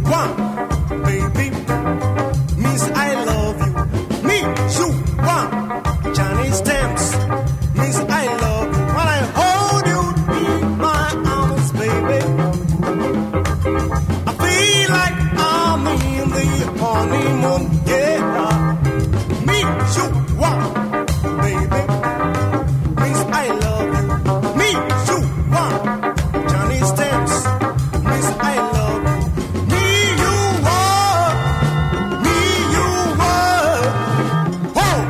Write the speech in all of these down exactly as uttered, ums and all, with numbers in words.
want, baby, means I love you. Me, you want, Johnny Stamps, means I love you. When I hold you in my arms, baby, I feel like I'm in the honeymoon, yeah. Me, you want, baby, means I love you. Me, you want, Johnny Stamps, means I love you. Me, you want, me, you want, oh!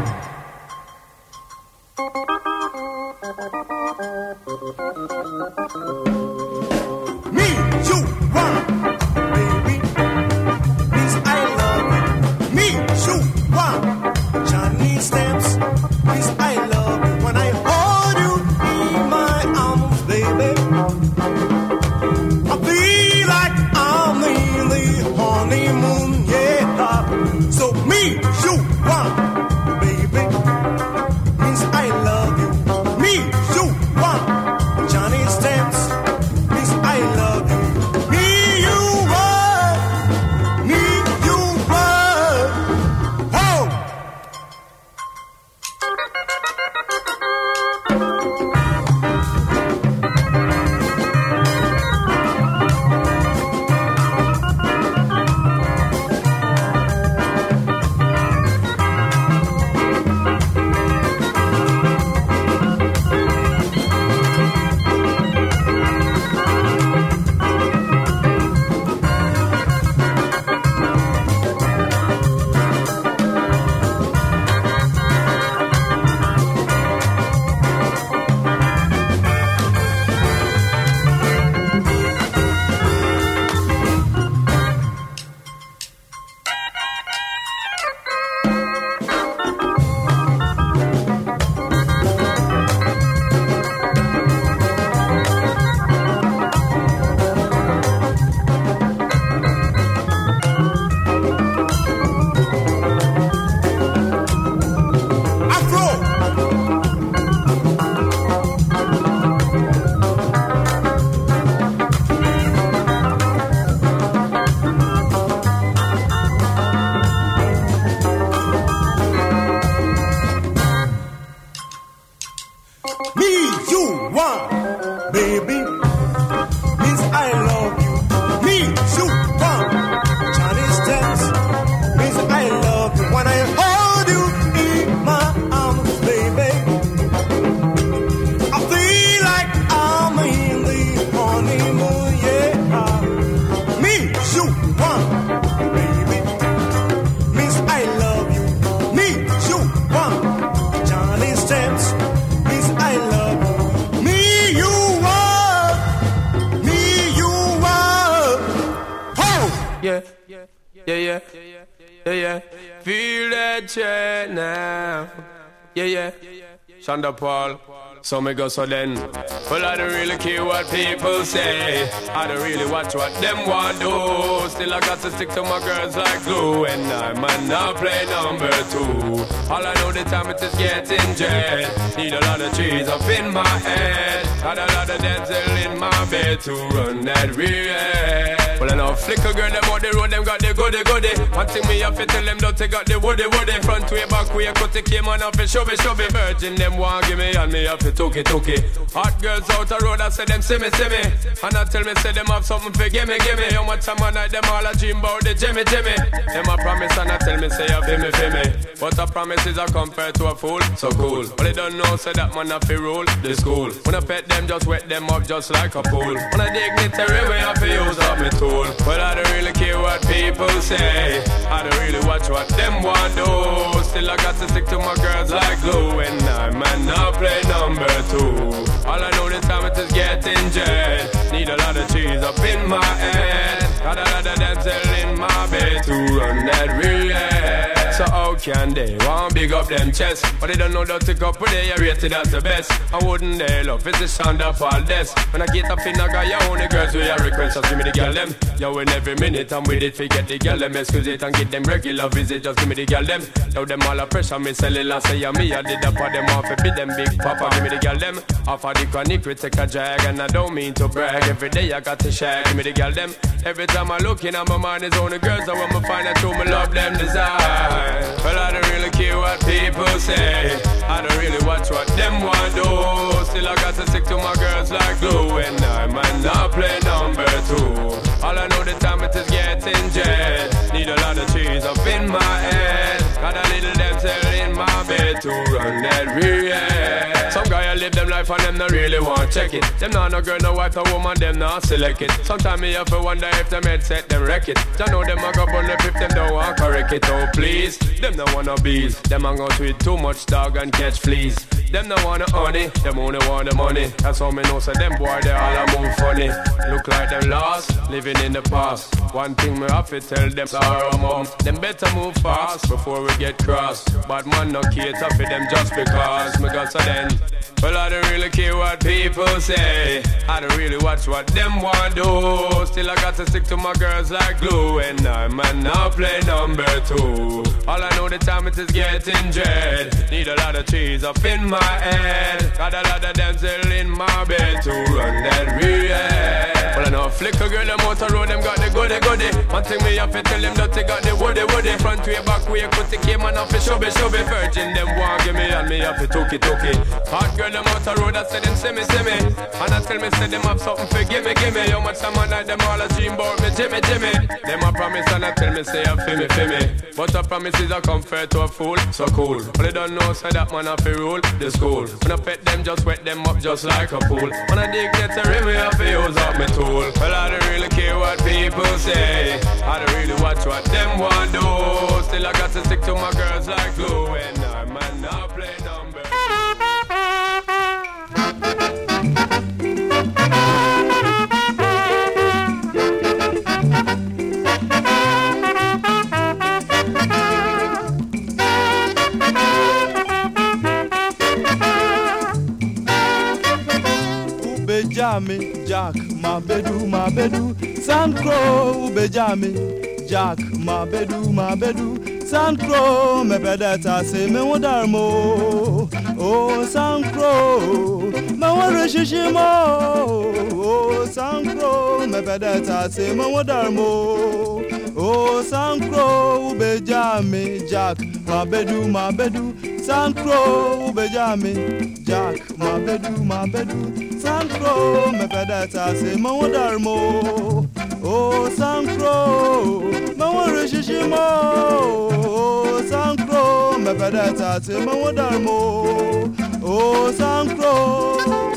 Me, you want, baby, means I love you. Me, you want, Johnny Stamps, means I love you. When I hold you in my arms, baby, I feel like I'm in the honeymoon, yeah. So me, you want, baby, means I love you. Me, you want, Johnny Stamps, means I love you. Me, you want, me, you want, oh! Me, you want, baby, means I love you. Me, you want, Johnny Stamps, means I love you. When I hold you in my arms, baby, I feel like I'm in the honeymoon, yeah. Me, you want, baby, means I love you. Me, you want, Johnny Stamps, means I love you. Me, you want, me, you want, oh! Yeah, yeah, yeah, yeah, yeah, yeah. Feel that check now. Yeah, yeah, Shonda Paul. So me go so then. Well, I don't really care what people say. I don't really watch what them want do. Still I got to stick to my girls like glue. And I might not play number two. All I know the time it is getting jet. Need a lot of trees up in my head. Got a lot of dental in my bed to run that real. Well, I know flicker girl, them out the road, them got the goody goody. One thing me have to tell them, don't take out the woody woody. Front way, back way, cut the came on off and show me, show me. Virgin, them want give me, and me have to took it, took it. Hot girls out the road, I say them see me, see me. And I tell me, say them have something for gimme, gimme. How much time a night, them all a dream about the Jimmy, Jimmy. Them a promise, and I tell me, say, you feel me, feel me. But a promise is a compared to a fool, so cool. But they don't know, say that man have to rule the school. When I pet them, just wet them up just like a pool. When I dignitary, we have to use up me tool. But I don't really care what people say. I don't really watch what them want do. Still I got to stick to my girls like glue. And I might not play number two. All I know this time it is getting jet. Need a lot of cheese up in my head. Got a lot of dental in my bed to run that real. So oh can they? Want big up them chest, but they don't know that the couple they are rated as the best. I wouldn't they love it's the sound of all this. When I get up in a guy, you only girls with your request, just give me the girl them. Yo, in every minute I'm with it, forget the girl them. Excuse it and get them regular visit, just give me the girl them. Now them all a pressure, me sell it and say yeah, me I did up for them off, be them big papa, give me the girl them. Off of the chronic, we take a drag, and I don't mean to brag. Every day I got to share, give me the girl them. Every time I look in at my mind, it's only girls I want to find out who me love them desire. Well, I don't really care what people say, I don't really watch what them want do. Still I got to stick to my girls like glue, and I might not play number two. All I know the time it is getting jet. Need a lot of trees up in my head. Got a little damsel in my bed to run that real. Some guy I live them life and them not really want check it. Them not no girl, no wife, no woman, them not select it. Sometimes me have to wonder if them head set them wreck it. I know them a go burn if them don't want correct it. Oh please, them no wanna bees. Them hang out with too much dog and catch fleas. Them no wanna honey, them only want the money. That's how me know so them boy they all a move funny. Look like them lost, living in the past. One thing me have to tell them sorrow mom. Them better move fast before we get crossed. But man no cater for them just because me got so then. Well I don't really care what people say, I don't really watch what them want do. Still I got to stick to my girls like glue, and I man now play number two. All I know the time it is getting dread. Need a lot of trees up in my head. Got a lot of damsel in my bed to run that real. Well I know flick a girl them out the road, them got the goody goody. One thing me have to tell them that they got the woody woody. Front way, back way, cut the came and off the shubby shubby. Virgin them want give me and me have to tookie tookie. Hot girl them out the road, I say them see me see me. And I tell me say them have something for gimme gimme. How much time I like them all a dream about me Jimmy Jimmy. Them a promise and I tell me say a fi me fi me. But a promise is a comfort to a fool, so cool. But they don't know say that man have to rule the school. When I pet them just wet them up just like a pool. When I dig get a rim me have to use up my tool. Well I don't really care what people say, I don't really watch what them want do. Still I got to stick to my girls like glue, and I might not play number. Ubejame, Jack, my bedu, my bedu, Sandcrow, Ubejame, Jack, my bedu, my bedu, Sandcrow, me pedata se me wodarmo, oh Sandcrow, me warishishimo, oh Sandcrow, me pedata se me wodarmo, oh Sandcrow, Ubejame, Jack, my bedu, my bedu, Sandcrow, Ubejame, Jack, my bedu, my bedu, Sandcrow, me pedata se me wodarmo, oh Sandcrow, me warishishimo, oh Sandcrow, me pedata se me wodarmo, oh Sandcrow.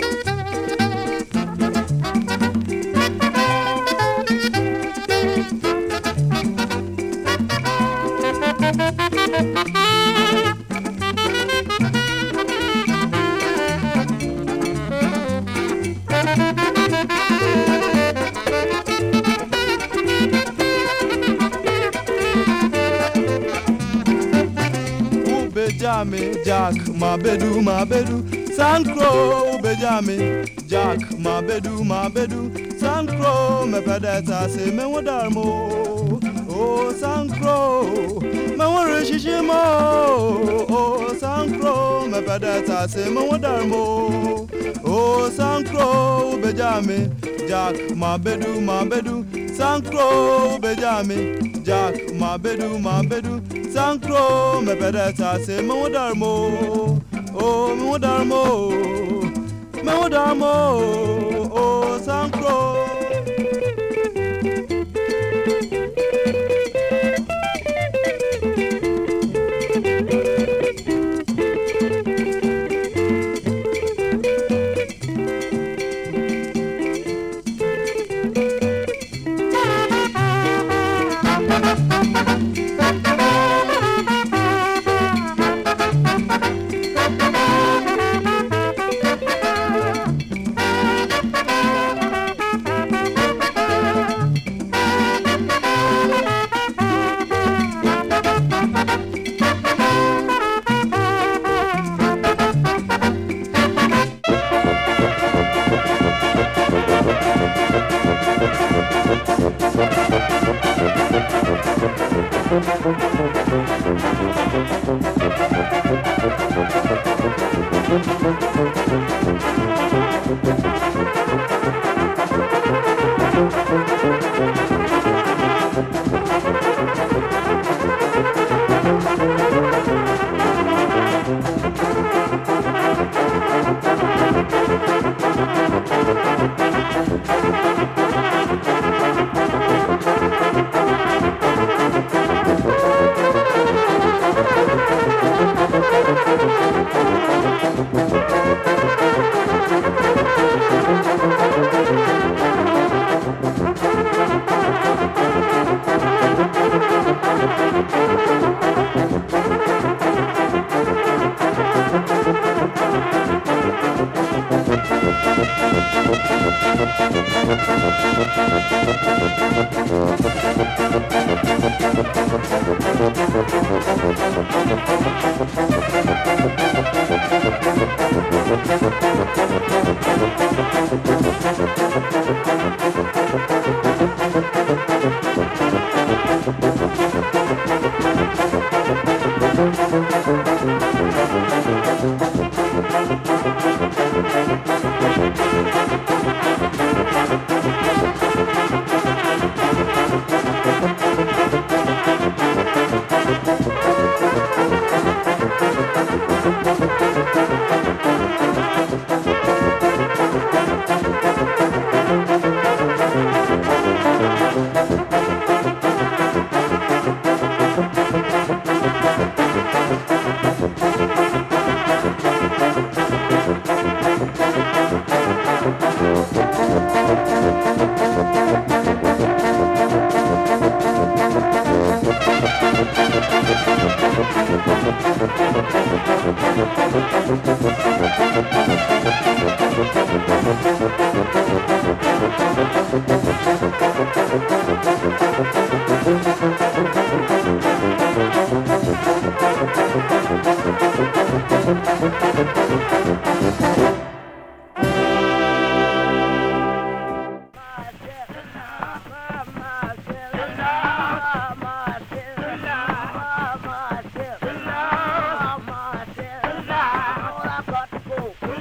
Ubejame, Jack, my bedu, my bedu, Sandcrow, Ubejame, Jack, my bedu, my bedu, Sandcrow, me pedata se me wodarmo, oh Sandcrow, me warishishimo, oh Sandcrow, me pedata se me wodarmo, oh Sandcrow, Ubejame, Jack, my bedu, my bedu, Sandcrow, Ubejame, Jack, my bedu, my bedu, Sandcrow, me pedata se me wodarmo, oh me wodarmo, me wodarmo, oh Sandcrow. All I got to go.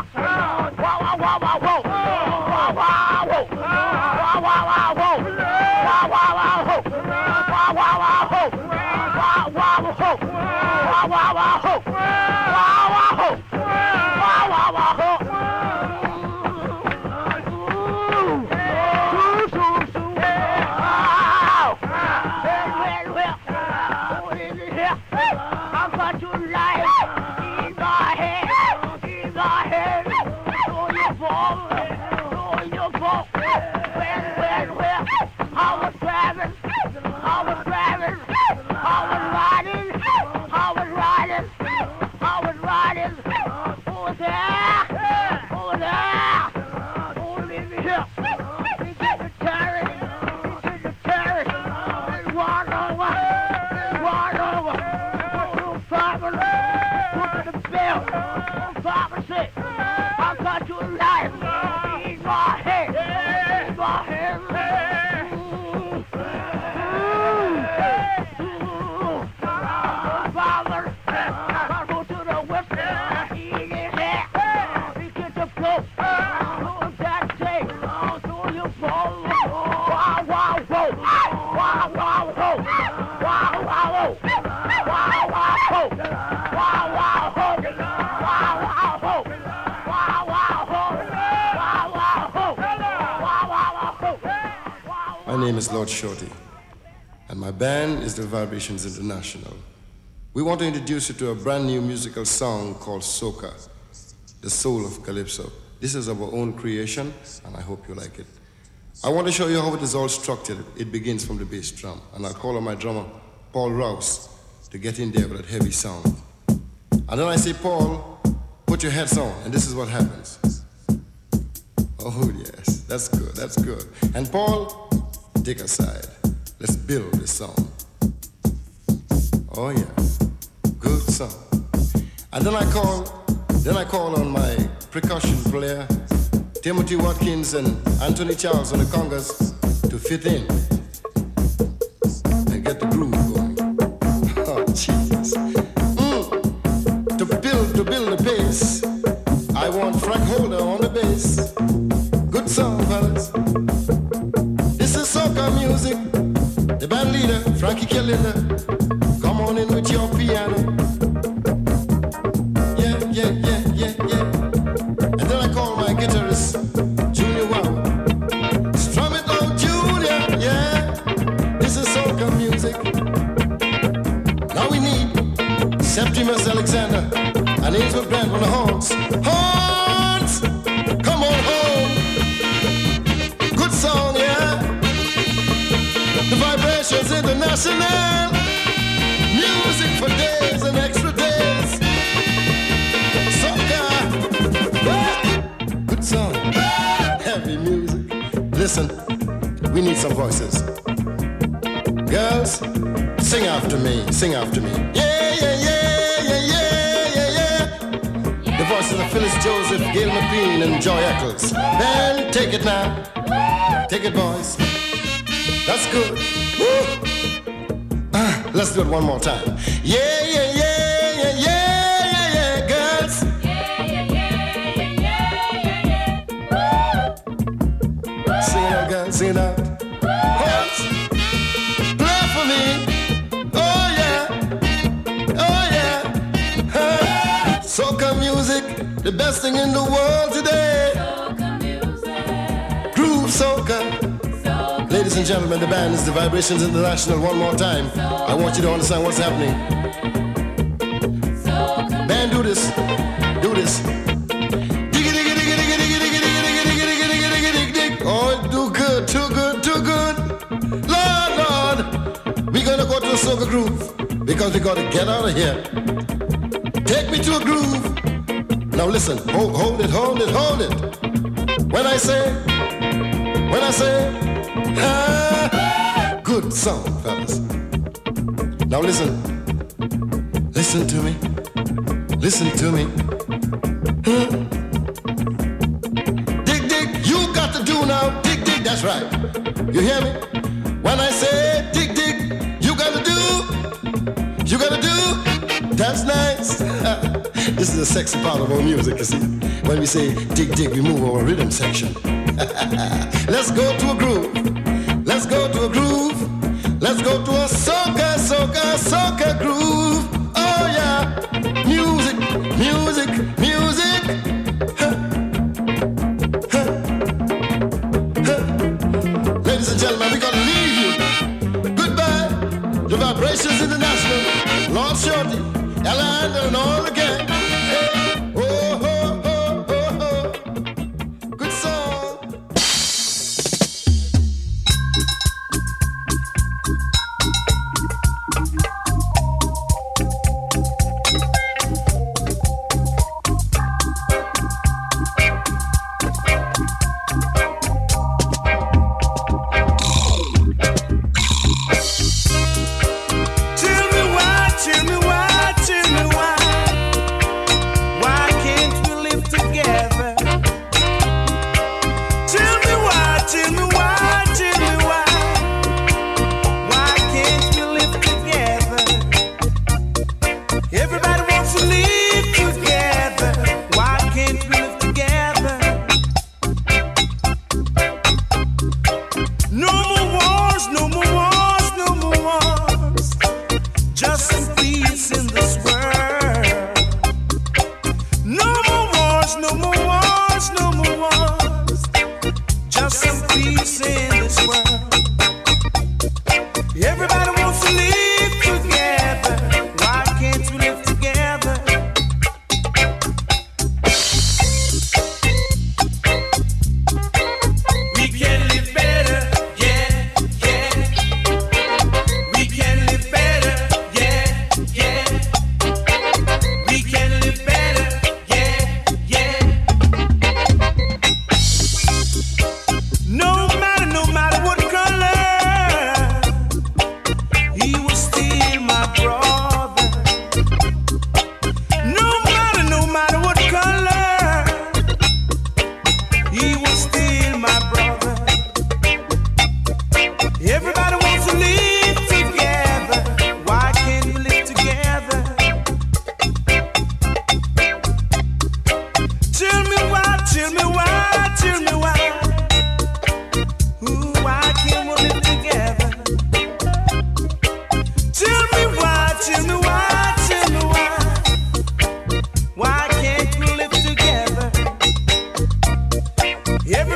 My name is Lord Shorty, and my band is the Vibrations International. We want to introduce you to a brand new musical song called Soca, the soul of Calypso. This is our own creation, and I hope you like it. I want to show you how it is all structured. It begins from the bass drum, and I'll call on my drummer, Paul Rouse, to get in there with that heavy sound. And then I say, Paul, put your heads on, and this is what happens. Oh yes, that's good, that's good. And Paul, take a side. Let's build this song. Oh yeah, good song. And then I call, then I call on my percussion player, Timothy Watkins and Anthony Charles on the congas to fit in and get the groove going. Oh Jesus! Mm. To build, to build the bass, I want Frank Holder on the bass. Good song, fellas. This is soca music. The band leader, Frankie Kelly, come on in with your piano. Yeah, yeah, yeah, yeah, yeah. And then I call my guitarist, Junior Wow. Strum it on, Junior, yeah. This is soca music. Now we need Septimus Alexander and Ainsworth Grant on the horns. Horns! Come on home. Good song, yeah. The Vibrations International. Music for days and extra days. Soca. Good song. Heavy music. Listen, we need some voices. Girls, sing after me, sing after me. Yeah, yeah, yeah, yeah, yeah, yeah, yeah. The voices of Phyllis Joseph, Gail McLean, and Joy Eccles. Then take it now. Take it, boys. That's good. Woo. Ah, let's do it one more time. Yeah, yeah, yeah, yeah, yeah, yeah, yeah, girls. Yeah, yeah, yeah, yeah, yeah, yeah, yeah. Sing it out, girls, sing it out. Horns, play for me. Oh yeah, oh yeah. Huh. Soca music, the best thing in the world today. Soca music. Groove soca. Ladies and gentlemen, the band is the Vibrations International. One more time. I want you to understand what's happening. Band, do this. Do this. Oh, do good, too good, too good. Lord, Lord, we're gonna go to a soca groove because we gotta get out of here. Take me to a groove. Now listen, hold, hold it, hold it, hold it. When I say, when I say, ah, good song, fellas. Now listen, listen to me, listen to me. Huh? Dig, dig, you got to do now. Dig, dig, that's right. You hear me? When I say dig, dig, you gotta do, you gotta do. That's nice. This is the sexy part of our music, you see. When we say dig dig, we move our rhythm section. Let's go to a groove. Let's go to a groove. Let's go to a soca, soca, soca groove. Oh yeah, music, music, music. Huh. Huh. Huh. Ladies and gentlemen, we're gonna leave you. Goodbye. The Vibrations International, Lord Shorty, Ella and all again. Hey. Oh, oh, oh, oh, oh. Good song. Tell me why, tell me why, tell me why. Why can't we live together? Tell me why, tell me why, tell me why. Why can't we live together? Everybody wants to live together. Why can't we live together? No more wars, no more wars, no more wars. Just some peace in this world. No more wars, no more wars, no more wars. Just some peace in this world. Everybody wants to live together. Why can't we live together? We can live better, yeah, yeah. We can live better, yeah, yeah. We can live better, yeah, yeah. No matter, no matter what color, he was still my brother. No matter, no matter what color, he was still my brother. Everybody wants to live together. Why can't we live together? Tell me why, tell me why, tell me why. Ooh, why can't we live together? Tell me why, tell me why, tell me why. Why can't we live together? Everybody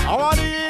I want to